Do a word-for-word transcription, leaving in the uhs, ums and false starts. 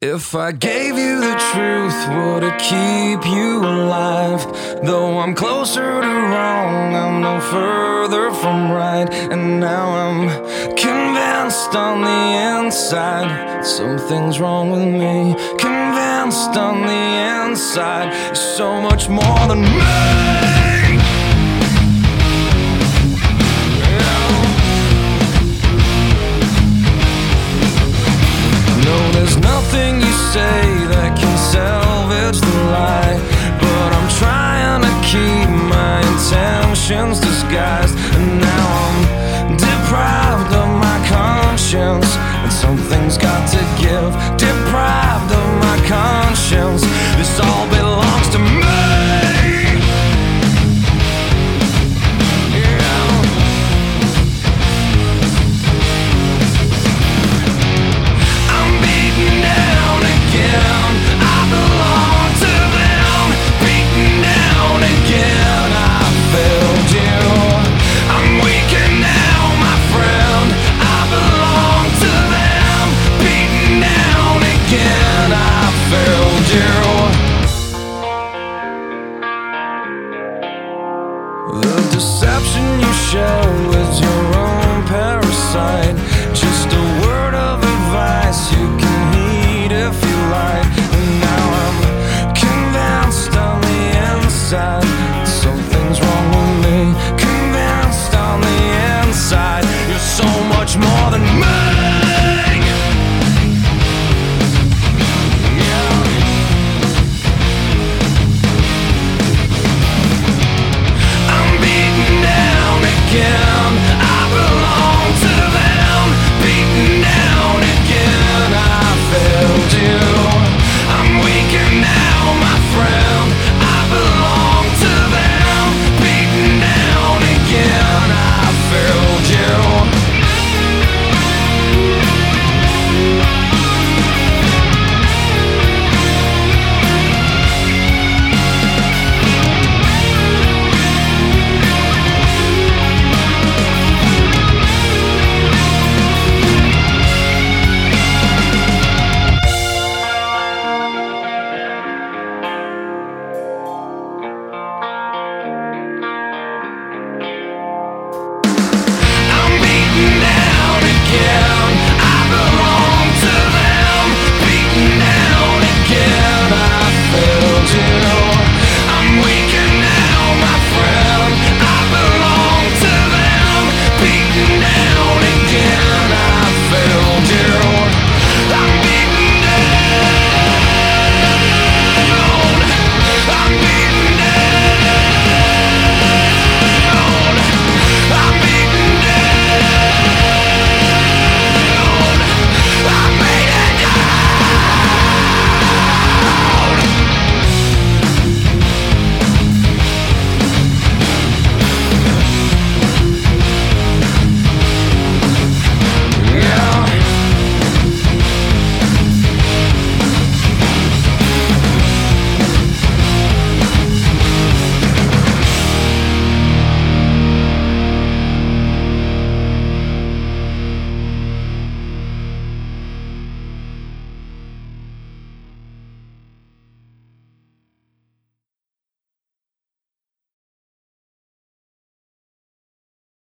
If I gave you the truth, would it keep you alive? Though I'm closer to wrong, I'm no further from right. And now I'm convinced on the inside something's wrong with me. Convinced on the inside so much more than me.